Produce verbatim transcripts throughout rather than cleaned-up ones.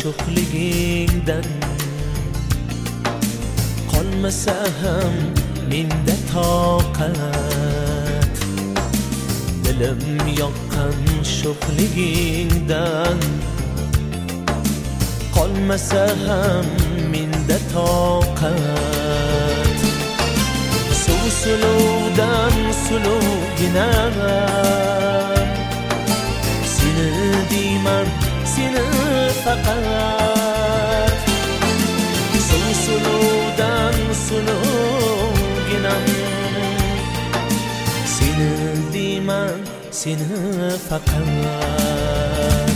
sho'xligingdan qolmasa ham menda toqat. Dilim yoqqan sho'xligingdan qolmasa ham menda toqat. Suv suluvdan suluvgina seni deyman, seni faqat. Suv suluvdan suluvgina seni deyman, seni faqat.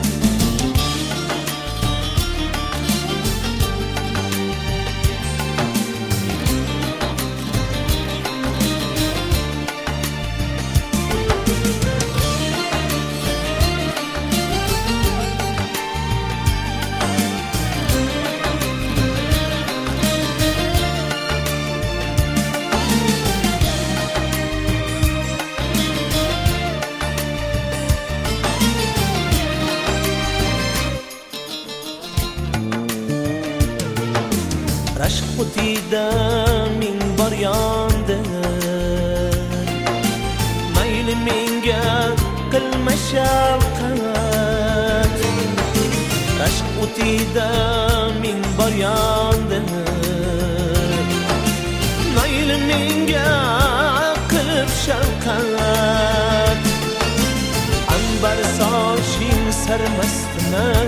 Rashq o'tida ming bor yondim, mayli menga qilma shafqat. Rashq o'tida ming bor yondim, mayli menga qilib shafqat. Anbar soching sarmastman,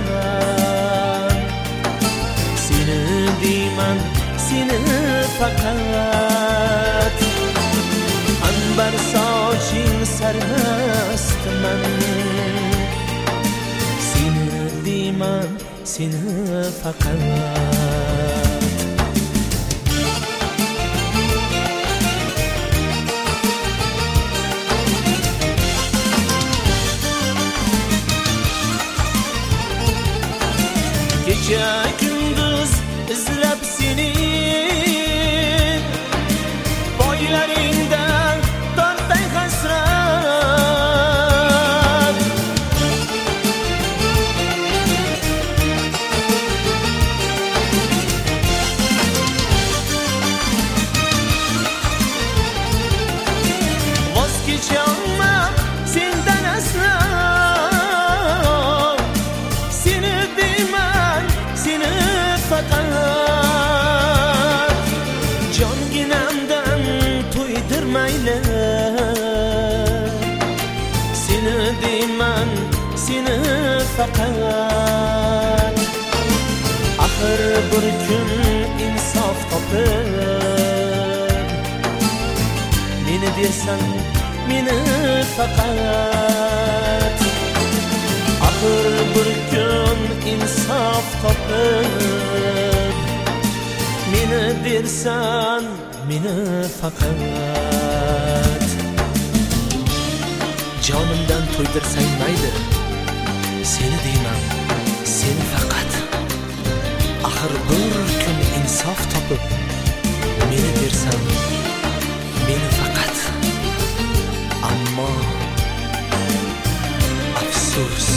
seni deyman, seni faqat. Anbar soching sarmastman, seni deyman, seni faqat. Kecha kunduz izlab seni boylaringdan tortay hasrat. Voz kecholmam sendan aslo, seni deyman, seni faqat. Jonginamdan to'ydirmayli, seni deyman, seni faqat. Axir bir kun insof topib meni dersan, meni faqat. Axir bir kun insof topib meni dersan, meni faqat. Jonimdan to'ydirsang mayli, seni deyman, seni faqat. Axir bir kun insof topib meni dersan, meni faqat. Ammo afsus,